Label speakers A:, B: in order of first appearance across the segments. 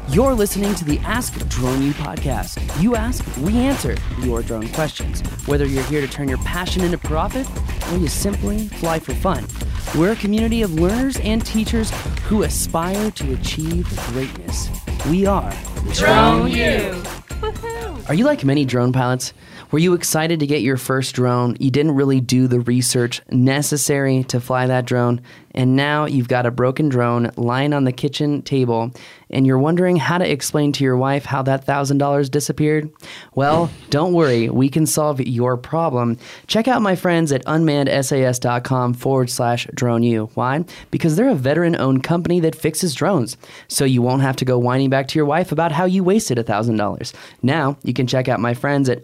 A: You're listening to the Ask Drone U podcast. You ask, we answer your drone questions. Whether you're here to turn your passion into profit or you simply fly for fun. We're a community of learners and teachers who aspire to achieve greatness. We are
B: Drone U.
A: Are you like many drone pilots? Were you excited to get your first drone? You didn't really do the research necessary to fly that drone, and now you've got a broken drone lying on the kitchen table, and you're wondering how to explain to your wife how that $1,000 disappeared? Well, don't worry, we can solve your problem. Check out my friends at unmannedsas.com/DroneU. Why? Because they're a veteran-owned company that fixes drones, so you won't have to go whining back to your wife about how you wasted $1,000. Now, you can check out my friends at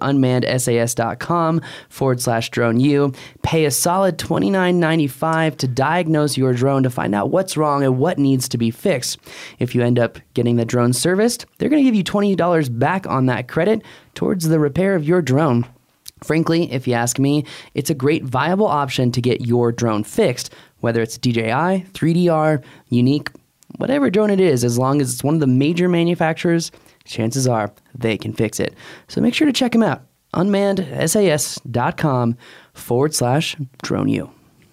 A: unmannedsas.com/DroneU. Pay a solid $29.95 to diagnose your drone to find out what's wrong and what needs to be fixed. If you end up getting the drone serviced, they're going to give you $20 back on that credit towards the repair of your drone. Frankly, if you ask me, it's a great viable option to get your drone fixed, whether it's DJI, 3DR, Unique, whatever drone it is, as long as it's one of the major manufacturers, chances are they can fix it. So make sure to check them out. unmannedsas.com/DroneU.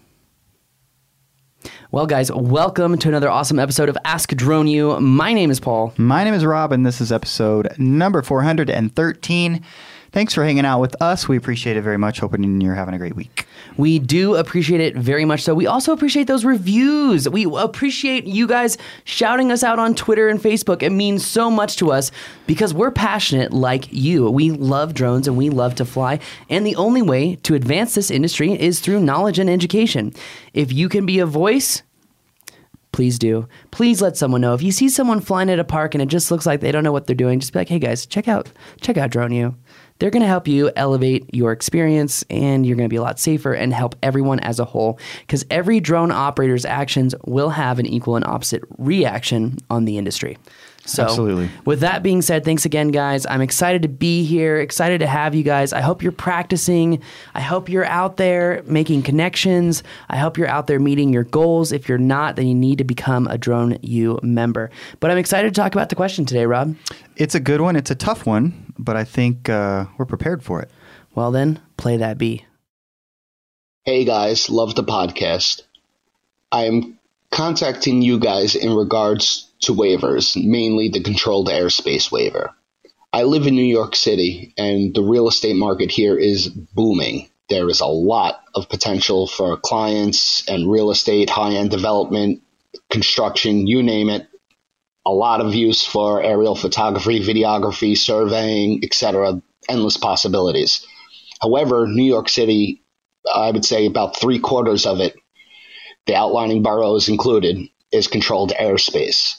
A: Well, guys, welcome to another awesome episode of Ask Drone U. My name is Paul.
C: My name is Rob, and this is episode number 413. Thanks for hanging out with us. We appreciate it very much. Hoping you're having a great week.
A: We do appreciate it very much so. We also appreciate those reviews. We appreciate you guys shouting us out on Twitter and Facebook. It means so much to us because we're passionate like you. We love drones and we love to fly. And the only way to advance this industry is through knowledge and education. If you can be a voice, please do. Please let someone know. If you see someone flying at a park and it just looks like they don't know what they're doing, just be like, hey guys, check out Drone U. They're going to help you elevate your experience, and you're going to be a lot safer and help everyone as a whole, because every drone operator's actions will have an equal and opposite reaction on the industry. So,
C: absolutely.
A: With that being said, thanks again, guys. I'm excited to be here, excited to have you guys. I hope you're practicing. I hope you're out there making connections. I hope you're out there meeting your goals. If you're not, then you need to become a Drone U member. But I'm excited to talk about the question today, Rob.
C: It's a good one. It's a tough one, but I think we're prepared for it.
A: Well, then, play that B.
D: Hey, guys. Love the podcast. I am contacting you guys in regards to waivers, mainly the controlled airspace waiver. I live in New York City, and the real estate market here is booming. There is a lot of potential for clients and real estate, high-end development, construction, you name it. A lot of use for aerial photography, videography, surveying, etc. Endless possibilities. However, New York City, I would say about 3/4 of it, the outlining boroughs included, is controlled airspace.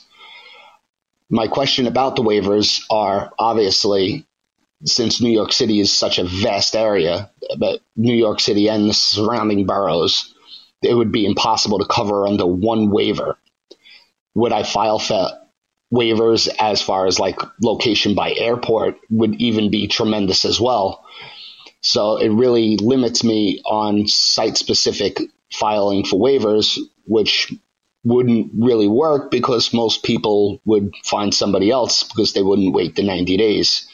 D: My question about the waivers are, obviously, since New York City is such a vast area, but New York City and the surrounding boroughs, it would be impossible to cover under one waiver. Would I file for waivers as far as like location by airport would even be tremendous as well. So it really limits me on site-specific filing for waivers, which wouldn't really work because most people would find somebody else because they wouldn't wait the 90 days.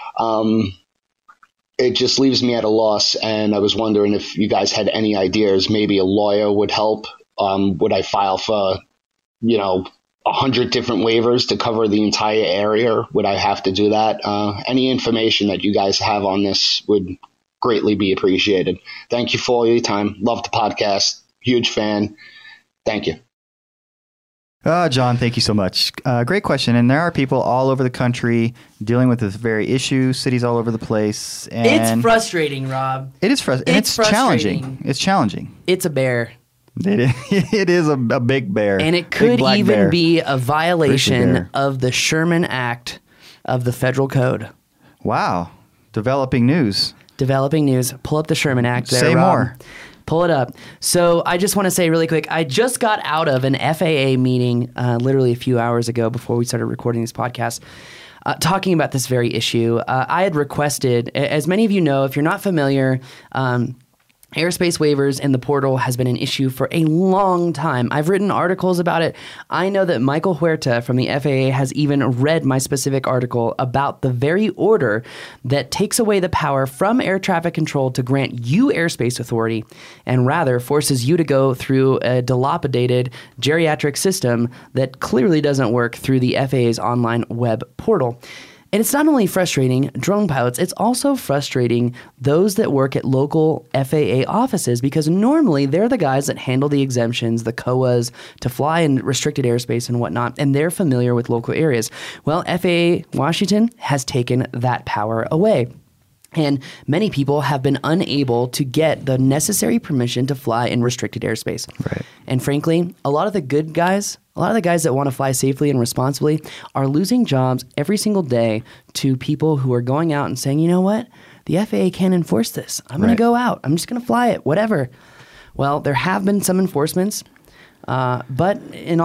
D: It just leaves me at a loss, and I was wondering if you guys had any ideas. Maybe a lawyer would help. Would I file for, 100 different waivers to cover the entire area? Would I have to do that? Any information that you guys have on this would greatly be appreciated. Thank you for all your time. Love the podcast. Huge fan. Thank you.
C: John, thank you so much. Great question. And there are people all over the country dealing with this very issue, cities all over the place. And
A: it's frustrating, Rob.
C: It is frustrating. And it's challenging. It's challenging.
A: It's a bear.
C: It is a big bear.
A: And it could even be a violation of the Sherman Act of the Federal Code.
C: Wow. Developing news.
A: Pull up the Sherman Act there,
C: Say
A: Rob.
C: more.
A: Pull it up. So I just want to say really quick, I just got out of an FAA meeting literally a few hours ago before we started recording this podcast, talking about this very issue. I had requested, as many of you know, if you're not familiar, Airspace waivers in the portal has been an issue for a long time. I've written articles about it. I know that Michael Huerta from the FAA has even read my specific article about the very order that takes away the power from air traffic control to grant you airspace authority and rather forces you to go through a dilapidated geriatric system that clearly doesn't work through the FAA's online web portal. And it's not only frustrating drone pilots, it's also frustrating those that work at local FAA offices because normally they're the guys that handle the exemptions, the COAs, to fly in restricted airspace and whatnot, and they're familiar with local areas. Well, FAA Washington has taken that power away. And many people have been unable to get the necessary permission to fly in restricted airspace.
C: Right.
A: And frankly, a lot of the good guys, a lot of the guys that want to fly safely and responsibly are losing jobs every single day to people who are going out and saying, you know what, the FAA can't enforce this. I'm going to go out. I'm just going to fly it, whatever. Well, there have been some enforcements, but in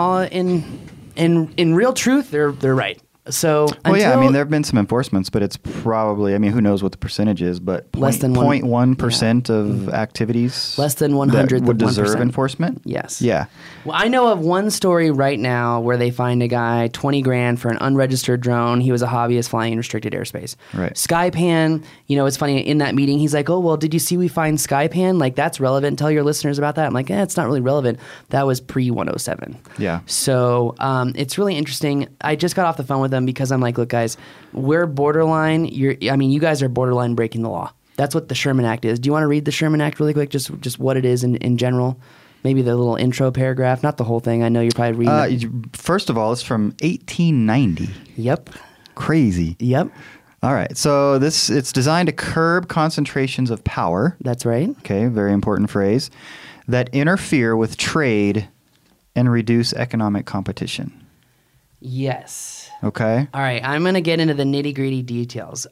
A: real truth, they're right. So
C: well, yeah, I mean, there have been some enforcements, but it's probably, I mean, who knows what the percentage is, but
A: less than
C: 0.1% of activities
A: less than 100th
C: would
A: of 1%.
C: deserve enforcement.
A: Yes.
C: Yeah.
A: Well, I know of one story right now where they find a guy $20,000 for an unregistered drone. He was a hobbyist flying in restricted airspace.
C: Right.
A: Skypan, you know, it's funny, in that meeting, he's like, oh, well, did you see we find Skypan? Like, that's relevant. Tell your listeners about that. I'm like, it's not really relevant. That was pre-107.
C: Yeah.
A: So it's really interesting. I just got off the phone with them because I'm like, look, guys, we're borderline. You guys are borderline breaking the law. That's what the Sherman Act is. Do you want to read the Sherman Act really quick? Just what it is in general? Maybe the little intro paragraph, not the whole thing. I know you're probably reading it.
C: First of all, it's from 1890.
A: Yep.
C: Crazy.
A: Yep.
C: All right. So it's designed to curb concentrations of power.
A: That's right.
C: Okay, very important phrase. That interfere with trade and reduce economic competition.
A: Yes.
C: Okay.
A: All right. I'm going to get into the nitty-gritty details.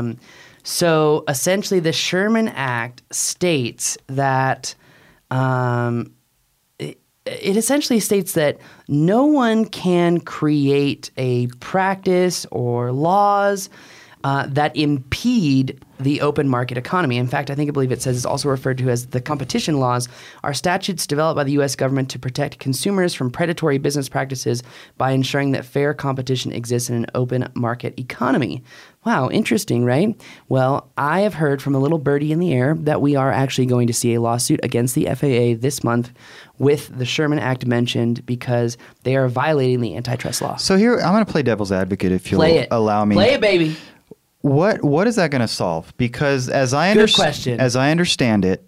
A: So essentially, the Sherman Act states that it essentially states that no one can create a practice or laws that impede the open market economy. In fact, I believe it says it's also referred to as the competition laws are statutes developed by the U.S. government to protect consumers from predatory business practices by ensuring that fair competition exists in an open market economy. Wow, interesting, right? Well, I have heard from a little birdie in the air that we are actually going to see a lawsuit against the FAA this month with the Sherman Act mentioned because they are violating the antitrust law.
C: So here, I'm going to play devil's advocate if you'll allow me.
A: Play it, baby.
C: What is that going to solve? Because as I understand it,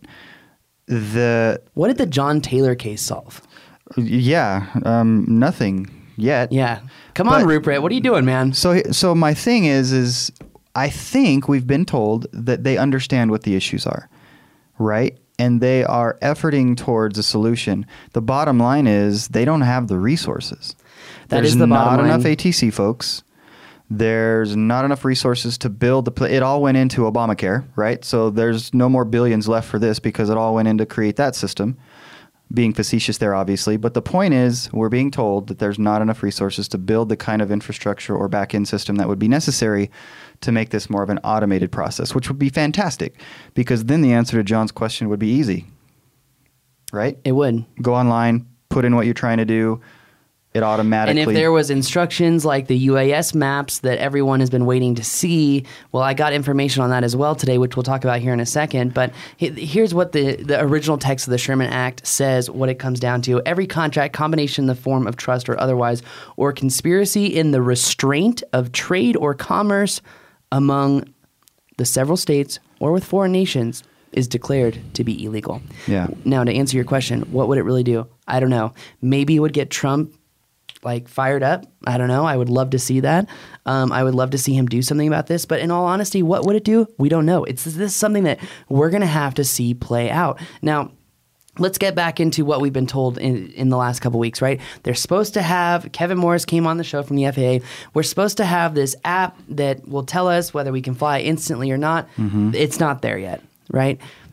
A: what did the John Taylor case solve?
C: Yeah, nothing yet.
A: Yeah, come on, Rupert. What are you doing, man?
C: So my thing is I think we've been told that they understand what the issues are, right? And they are efforting towards a solution. The bottom line is they don't have the resources. There's not enough ATC folks. There's not enough resources to build it all went into Obamacare, right? So there's no more billions left for this because it all went in to create that system. Being facetious there, obviously. But the point is, we're being told that there's not enough resources to build the kind of infrastructure or back-end system that would be necessary to make this more of an automated process, which would be fantastic because then the answer to John's question would be easy, right?
A: It would.
C: Go online, put in what you're trying to do. It automatically.
A: And if there was instructions like the UAS maps that everyone has been waiting to see, well, I got information on that as well today, which we'll talk about here in a second. But here's what the original text of the Sherman Act says, what it comes down to. Every contract, combination in the form of trust or otherwise, or conspiracy in the restraint of trade or commerce among the several states or with foreign nations is declared to be illegal.
C: Yeah.
A: Now, to answer your question, what would it really do? I don't know. Maybe it would get Trump fired up. I don't know. I would love to see that. I would love to see him do something about this. But in all honesty, what would it do? We don't know. This is something that we're going to have to see play out. Now, let's get back into what we've been told in the last couple weeks, right? They're supposed to have, Kevin Morris came on the show from the FAA. We're supposed to have this app that will tell us whether we can fly instantly or not. Mm-hmm. It's not there yet, right?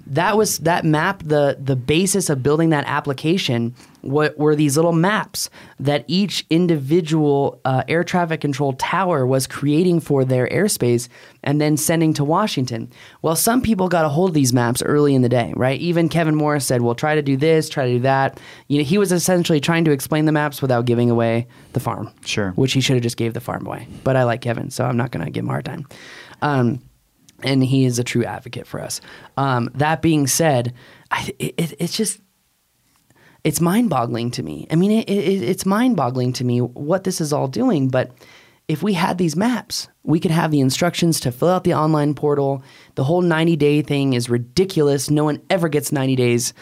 A: that map, the basis of building that application were these little maps that each individual air traffic control tower was creating for their airspace and then sending to Washington. Well, some people got a hold of these maps early in the day, right? Even Kevin Morris said, well, try to do this, try to do that. He was essentially trying to explain the maps without giving away the farm.
C: Sure.
A: Which he should have just gave the farm away. But I like Kevin, so I'm not going to give him a hard time. And he is a true advocate for us. That being said, it's mind-boggling to me. I mean, it's mind-boggling to me what this is all doing. But if we had these maps, we could have the instructions to fill out the online portal. The whole 90-day thing is ridiculous. No one ever gets 90 days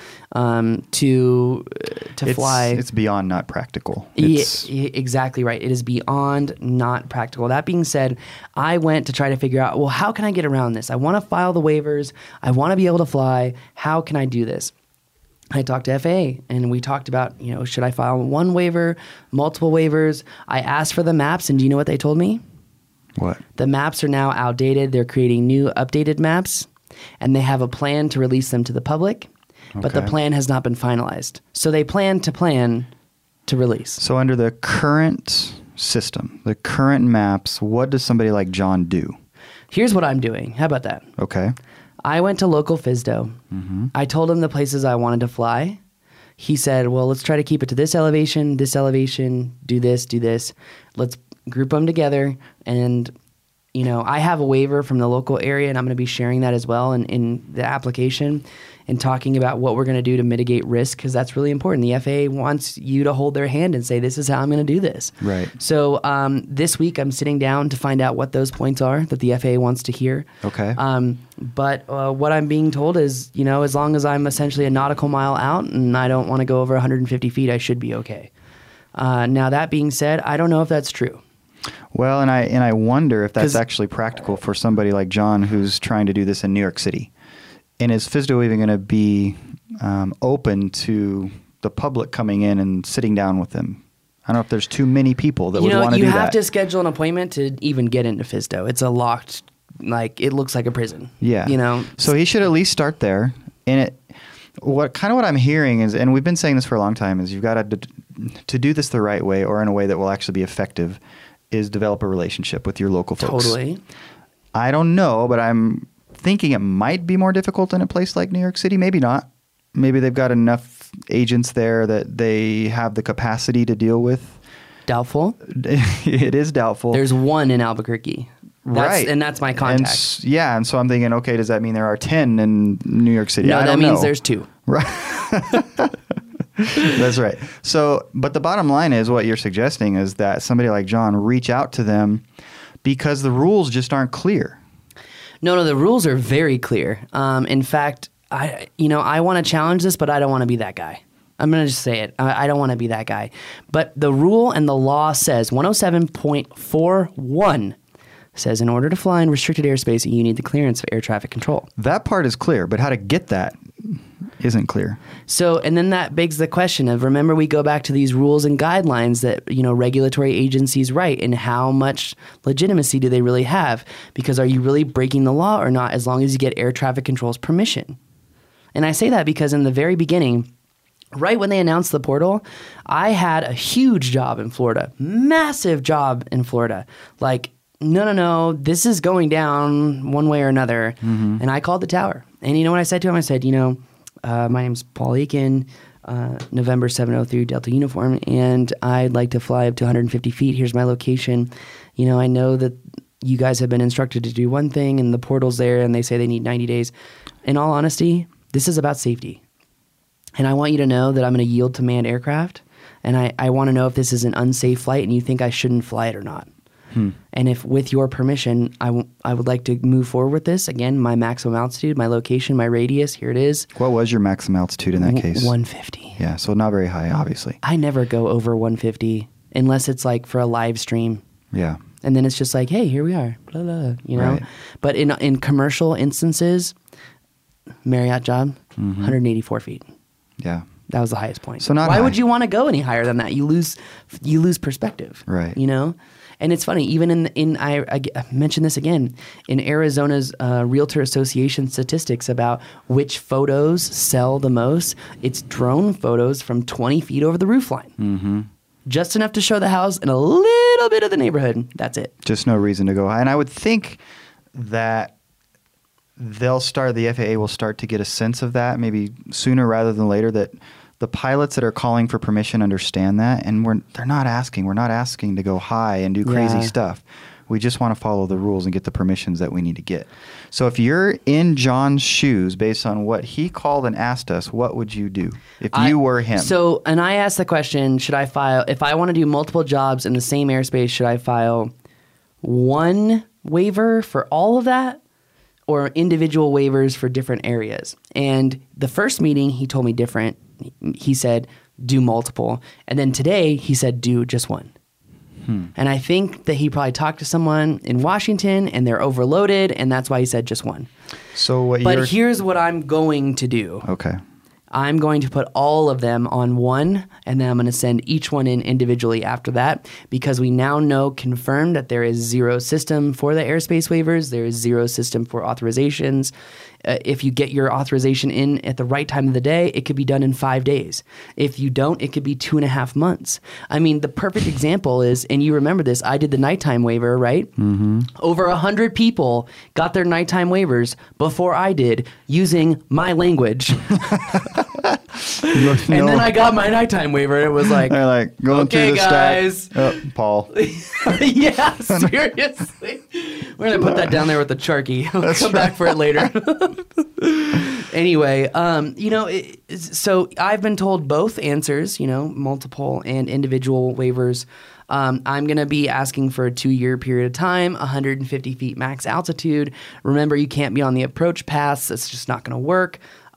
A: to fly.
C: It's beyond not practical.
A: Exactly right. It is beyond not practical. That being said, I went to try to figure out, well, how can I get around this? I want to file the waivers. I want to be able to fly. How can I do this? I talked to FAA and we talked about, should I file one waiver, multiple waivers? I asked for the maps, and do you know what they told me?
C: What?
A: The maps are now outdated. They're creating new updated maps, and they have a plan to release them to the public, but the plan has not been finalized. So they plan to release.
C: So under the current system, the current maps, what does somebody like John do?
A: Here's what I'm doing. How about that?
C: Okay.
A: I went to local FSDO.
C: Mm-hmm.
A: I told him the places I wanted to fly. He said, well, let's try to keep it to this elevation, do this. Let's group them together. And, I have a waiver from the local area, and I'm going to be sharing that as well in the application and talking about what we're going to do to mitigate risk, because that's really important. The FAA wants you to hold their hand and say, this is how I'm going to do this.
C: Right.
A: So this week I'm sitting down to find out what those points are that the FAA wants to hear.
C: Okay.
A: But what I'm being told is, as long as I'm essentially a nautical mile out and I don't want to go over 150 feet, I should be okay. Now, that being said, I don't know if that's true.
C: Well, and I wonder if that's actually practical for somebody like John who's trying to do this in New York City. And is FSDO even going to be open to the public coming in and sitting down with them? I don't know if there's too many people that would want to do that.
A: You have to schedule an appointment to even get into FSDO. It's a locked, it looks like a prison.
C: Yeah. So he should at least start there. And what I'm hearing is, and we've been saying this for a long time, is you've got to do this the right way, or in a way that will actually be effective, is develop a relationship with your local folks.
A: Totally.
C: I don't know, but I'm thinking it might be more difficult in a place like New York City. Maybe not. Maybe they've got enough agents there that they have the capacity to deal with.
A: Doubtful.
C: It is doubtful.
A: There's one in Albuquerque.
C: Right.
A: And that's my contact.
C: And so I'm thinking, okay, does that mean there are 10 in New York City?
A: No,
C: I
A: that
C: don't
A: means
C: know.
A: there's 2.
C: Right. That's right. So, but the bottom line is, what you're suggesting is that somebody like John reach out to them because the rules just aren't clear.
A: No, the rules are very clear. In fact, I want to challenge this, but I don't want to be that guy. I'm going to just say it. I don't want to be that guy. But the rule and the law says 107.41 says in order to fly in restricted airspace, you need the clearance of air traffic control.
C: That part is clear, but how to get that isn't clear.
A: So, and then that begs the question of, remember, we go back to these rules and guidelines that, regulatory agencies write, and how much legitimacy do they really have? Because are you really breaking the law or not, as long as you get air traffic control's permission? And I say that because in the very beginning, right when they announced the portal, I had a huge job in Florida, massive job in Florida. No, this is going down one way or another. Mm-hmm. And I called the tower. And you know what I said to him? I said, my name's Paul Aiken, November 703 Delta Uniform, and I'd like to fly up to 150 feet. Here's my location. I know that you guys have been instructed to do one thing, and the portal's there, and they say they need 90 days. In all honesty, this is about safety. And I want you to know that I'm going to yield to manned aircraft, and I want to know if this is an unsafe flight and you think I shouldn't fly it or not. And if, with your permission, I would like to move forward with this. Again, my maximum altitude, my location, my radius, here it is.
C: What was your maximum altitude in that case?
A: 150.
C: Yeah, so not very high, obviously.
A: I never go over 150 unless it's for a live stream.
C: Yeah.
A: And then it's just hey, here we are, blah, blah,
C: Right.
A: But in commercial instances, Marriott job, 184 feet.
C: Yeah.
A: That was the highest point.
C: So not
A: Why
C: high.
A: would you want to go any higher than that? You lose perspective.
C: Right.
A: And it's funny, even I mentioned this again, in Arizona's Realtor Association statistics about which photos sell the most, it's drone photos from 20 feet over the roof line. Mm-hmm. Just enough to show the house and a little bit of the neighborhood. That's it.
C: Just no reason to go high. And I would think that the FAA will start to get a sense of that maybe sooner rather than later, that the pilots that are calling for permission understand that, and we're not asking to go high and do crazy stuff. We just want to follow the rules and get the permissions that we need to get. So if you're in John's shoes, based on what he called and asked us, what would you do if you were him?
A: So, and I asked the question, should I file, if I want to do multiple jobs in the same airspace, should I file one waiver for all of that or individual waivers for different areas? And the first meeting, he told me different. He said, do multiple. And then today, he said, do just one. And I think that he probably talked to someone in Washington and they're overloaded, and that's why he said just one. But here's what I'm going to do.
C: Okay.
A: I'm going to put all of them on one, and then I'm going to send each one in individually after that, because we now know confirmed that there is zero system for the airspace waivers. There is zero system for authorizations. If you get your authorization in at the right time of the day, it could be done in 5 days. If you don't, it could be 2.5 months. I mean, the perfect example is, and you remember this, I did the nighttime waiver, right? Mm-hmm. Over 100 people got their nighttime waivers before I did, using my language. And then I got my nighttime waiver, and it was like,
C: they're like, going
A: okay,
C: through the
A: guys.
C: stack. Oh, Paul.
A: Yeah, seriously. We're going to put that down there with the Sharky. We'll come back for it later. Anyway, so I've been told both answers, multiple and individual waivers. I'm going to be asking for a 2-year period of time, 150 feet max altitude. Remember, you can't be on the approach paths. That's just not going to work.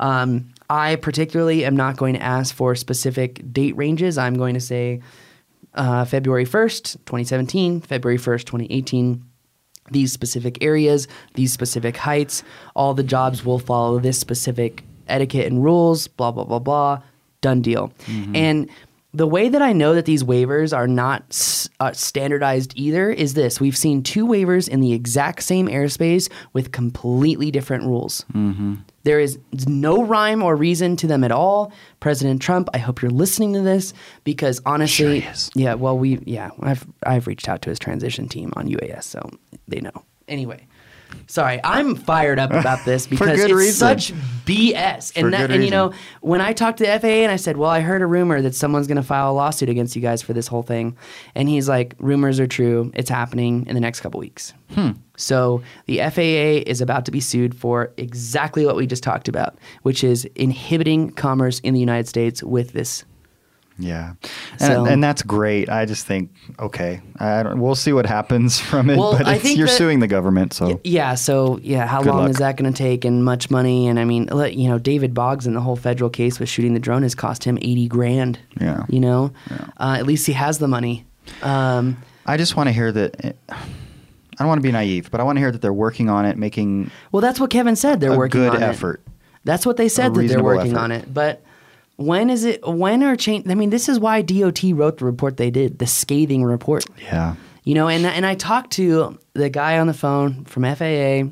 A: I particularly am not going to ask for specific date ranges. I'm going to say February 1st, 2017, February 1st, 2018. These specific areas, these specific heights, all the jobs will follow this specific etiquette and rules, blah, blah, blah, blah, done deal. Mm-hmm. And the way that I know that these waivers are not standardized either is this. We've seen 2 waivers in the exact same airspace with completely different rules. Mm-hmm. There is no rhyme or reason to them at all. President Trump, I hope you're listening to this, because honestly,
C: sure he is.
A: Yeah, well, I've reached out to his transition team on UAS, so they know. Anyway, sorry, I'm fired up about this because it's
C: reason.
A: such BS. And when I talked to the FAA and I said, well, I heard a rumor that someone's going to file a lawsuit against you guys for this whole thing. And he's like, rumors are true. It's happening in the next couple weeks. So the FAA is about to be sued for exactly what we just talked about, which is inhibiting commerce in the United States with this.
C: Yeah. And that's great. I just think, okay, we'll see what happens from it.
A: Well,
C: but you're suing the government, so.
A: Yeah. So, how
C: Good
A: long
C: luck.
A: is that going to take, and much money? And I mean, David Boggs in the whole federal case with shooting the drone has cost him $80,000.
C: Yeah.
A: At least he has the money.
C: I just want to hear that. I don't want to be naive, but I want to hear that they're working on it, making.
A: Well, that's what Kevin said. They're working on it.
C: A good effort.
A: That's what they said, that they're working on it. But when are change? I mean, this is why DOT wrote the report they did, the scathing report.
C: Yeah.
A: And I talked to the guy on the phone from FAA.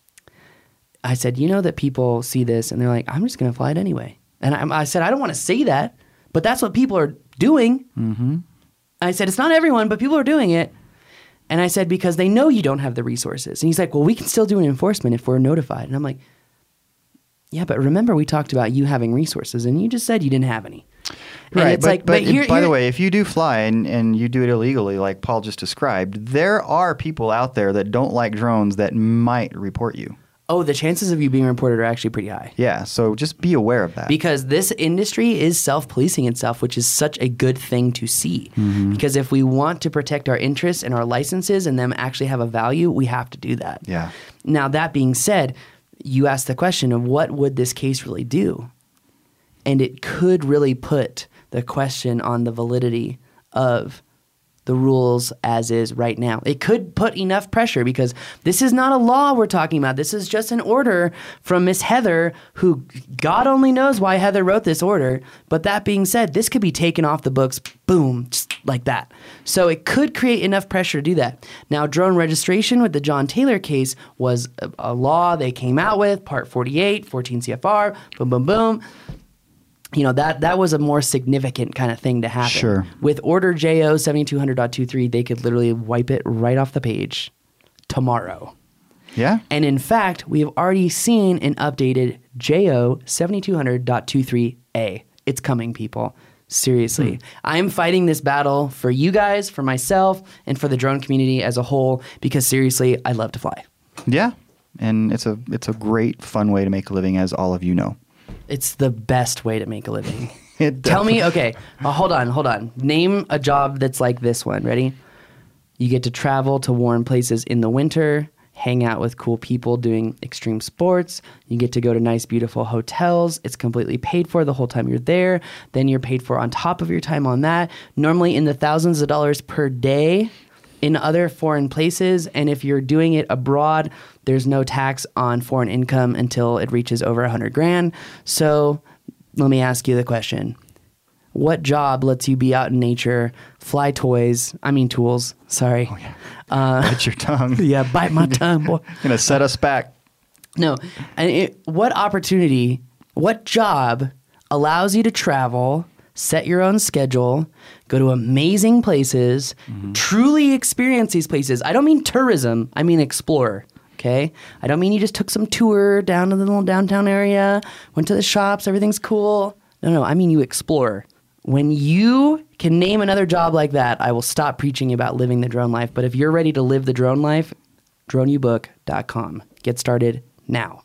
A: I said, that people see this and they're like, I'm just going to fly it anyway. And I said, I don't want to say that, but that's what people are doing. Mm-hmm. I said, it's not everyone, but people are doing it. And I said, because they know you don't have the resources. And he's like, well, we can still do an enforcement if we're notified. And I'm like, yeah, but remember we talked about you having resources, and you just said you didn't have any. And
C: right,
A: it's
C: by the way, if you do fly and you do it illegally, like Paul just described, there are people out there that don't like drones that might report you.
A: Oh, the chances of you being reported are actually pretty high.
C: Yeah, so just be aware of that.
A: Because this industry is self-policing itself, which is such a good thing to see. Mm-hmm. Because if we want to protect our interests and our licenses and them actually have a value, we have to do that.
C: Yeah.
A: Now, that being said, you asked the question of what would this case really do? And it could really put the question on the validity of the rules as is right now. It could put enough pressure because this is not a law we're talking about. This is just an order from Miss Heather, who God only knows why Heather wrote this order. But that being said, this could be taken off the books, boom, just like that. So it could create enough pressure to do that. Now, drone registration with the John Taylor case was a law they came out with, Part 48, 14 CFR, boom, boom, boom. You know, that was a more significant kind of thing to happen.
C: Sure.
A: With Order JO 7200.23, they could literally wipe it right off the page tomorrow.
C: Yeah.
A: And in fact, we have already seen an updated JO 7200.23A. It's coming, people. Seriously. I'm fighting this battle for you guys, for myself, and for the drone community as a whole, because seriously, I love to fly.
C: Yeah. And it's a great, fun way to make a living, as all of you know.
A: It's the best way to make a living.
C: Tell
A: me, okay, hold on. Name a job that's like this one. Ready? You get to travel to warm places in the winter, hang out with cool people doing extreme sports. You get to go to nice, beautiful hotels. It's completely paid for the whole time you're there. Then you're paid for on top of your time on that, normally in the thousands of dollars per day in other foreign places. And if you're doing it abroad, there's no tax on foreign income until it reaches over $100,000. So let me ask you the question. What job lets you be out in nature, fly tools, sorry.
C: Oh, yeah. Bite your tongue.
A: Yeah, bite my tongue, boy.
C: Gonna set us back.
A: No. And what job allows you to travel, set your own schedule, go to amazing places, truly experience these places? I don't mean tourism, I mean explore. Okay? I don't mean you just took some tour down to the little downtown area, went to the shops, everything's cool. No, I mean you explore. When you can name another job like that, I will stop preaching about living the drone life. But if you're ready to live the drone life, droneubook.com. Get started now.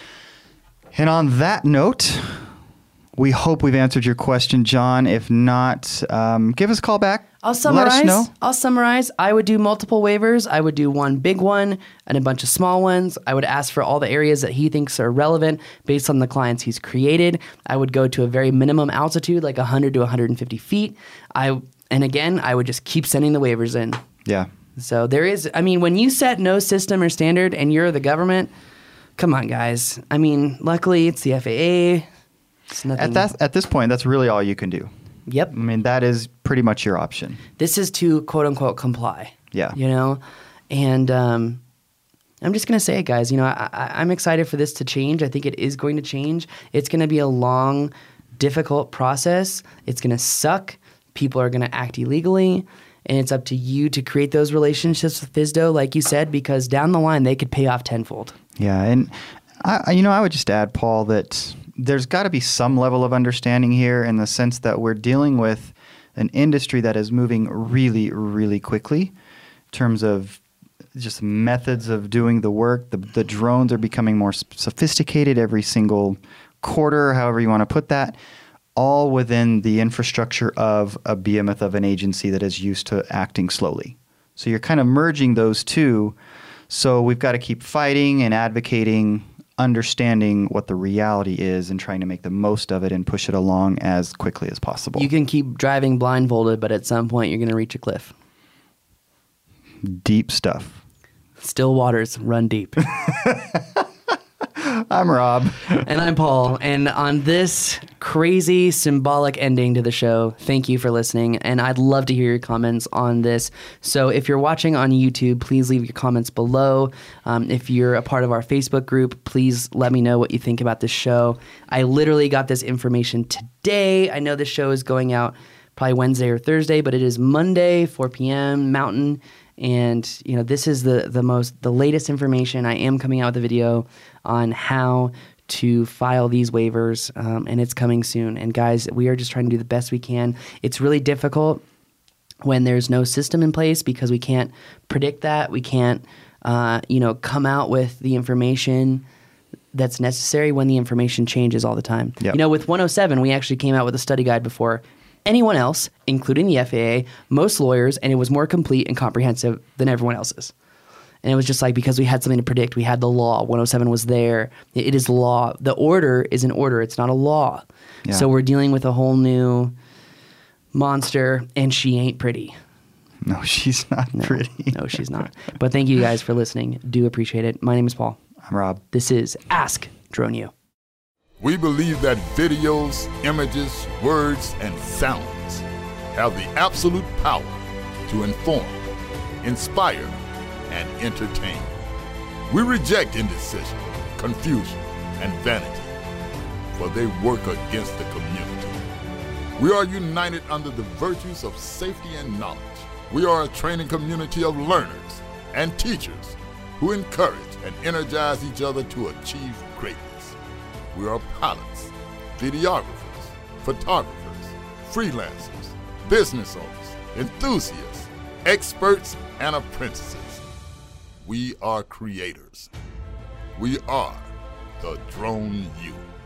C: And on that note, we hope we've answered your question, John. If not, give us a call back.
A: I'll summarize.
C: Let us know.
A: I'll summarize. I would do multiple waivers. I would do one big one and a bunch of small ones. I would ask for all the areas that he thinks are relevant based on the clients he's created. I would go to a very minimum altitude, like 100 to 150 feet. I would just keep sending the waivers in.
C: Yeah.
A: So when you set no system or standard and you're the government, come on, guys. I mean, luckily it's the FAA. It's nothing.
C: At this point, that's really all you can do.
A: Yep.
C: I mean, that is pretty much your option.
A: This is to quote unquote comply.
C: Yeah.
A: You know? And I'm just going to say it, guys. You know, I'm excited for this to change. I think it is going to change. It's going to be a long, difficult process. It's going to suck. People are going to act illegally. And it's up to you to create those relationships with FSDO, like you said, because down the line, they could pay off tenfold.
C: Yeah. And, I would just add, Paul, that there's got to be some level of understanding here in the sense that we're dealing with an industry that is moving really, really quickly in terms of just methods of doing the work. The drones are becoming more sophisticated every single quarter, however you want to put that, all within the infrastructure of a behemoth of an agency that is used to acting slowly. So you're kind of merging those two. So we've got to keep fighting and advocating, understanding what the reality is and trying to make the most of it and push it along as quickly as possible.
A: You can keep driving blindfolded, but at some point you're going to reach a cliff.
C: Deep stuff.
A: Still waters run deep.
C: I'm Rob.
A: And I'm Paul. And on this crazy symbolic ending to the show, thank you for listening. And I'd love to hear your comments on this. So if you're watching on YouTube, please leave your comments below. If you're a part of our Facebook group, please let me know what you think about this show. I literally got this information today. I know this show is going out probably Wednesday or Thursday, but it is Monday, 4 p.m. Mountain. And, you know, this is the latest information. I am coming out with a video on how to file these waivers, and it's coming soon. And guys, we are just trying to do the best we can. It's really difficult when there's no system in place because we can't predict that. We can't, come out with the information that's necessary when the information changes all the time.
C: Yep.
A: You know, with 107, we actually came out with a study guide before anyone else, including the FAA, most lawyers, and it was more complete and comprehensive than everyone else's. And it was just like, because we had something to predict, we had the law. 107 was there. It is law. The order is an order. It's not a law. Yeah. So we're dealing with a whole new monster, and she ain't pretty.
C: No, she's not pretty.
A: No, she's not. But thank you guys for listening. Do appreciate it. My name is Paul.
C: I'm Rob.
A: This is Ask Drone U.
E: We believe that videos, images, words, and sounds have the absolute power to inform, inspire, and entertain. We reject indecision, confusion, and vanity, for they work against the community. We are united under the virtues of safety and knowledge. We are a training community of learners and teachers who encourage and energize each other to achieve greatness. We are pilots, videographers, photographers, freelancers, business owners, enthusiasts, experts, and apprentices. We are creators. We are the Drone U.